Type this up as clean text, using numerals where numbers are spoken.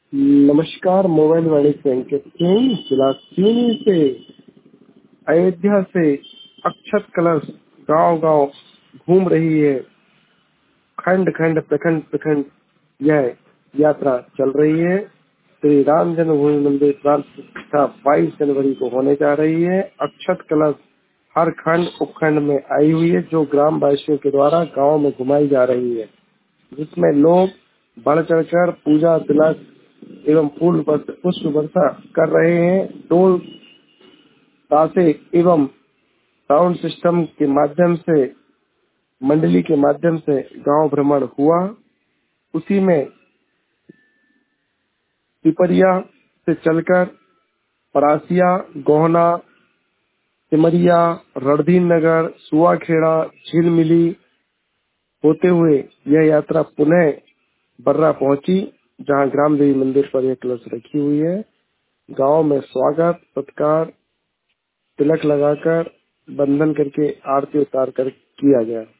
नमस्कार। मोबाइल वाणिज्य संकेत सिंह जिला सिवनी से अयोध्या से अक्षत कलश गांव गांव घूम रही है। खंड खंड प्रखंड प्रखंड यह यात्रा चल रही है। श्री राम जन्मभूमि मंदिर प्राण प्रतिष्ठा 22 जनवरी को होने जा रही है। अक्षत कलश हर खंड उपखंड में आई हुई है, जो ग्राम वासियों के द्वारा गांव में घुमाई जा रही है, जिसमें लोग बढ़ चढ़कर पूजा तिलक एवं पुष्प वर्षा कर रहे हैं। ढोल ताशे एवं साउंड सिस्टम के माध्यम से, मंडली के माध्यम से गांव भ्रमण हुआ। उसी में पिपरिया से चलकर परासिया, गोहना, सिमरिया, रणधीर नगर, सुआखेड़ा, झीलमिली होते हुए यह यात्रा पुनः बर्रा पहुंची, जहां ग्राम देवी मंदिर पर यह कलश रखी हुई है। गांव में स्वागत सत्कार तिलक लगाकर बंधन करके आरती उतार कर किया गया।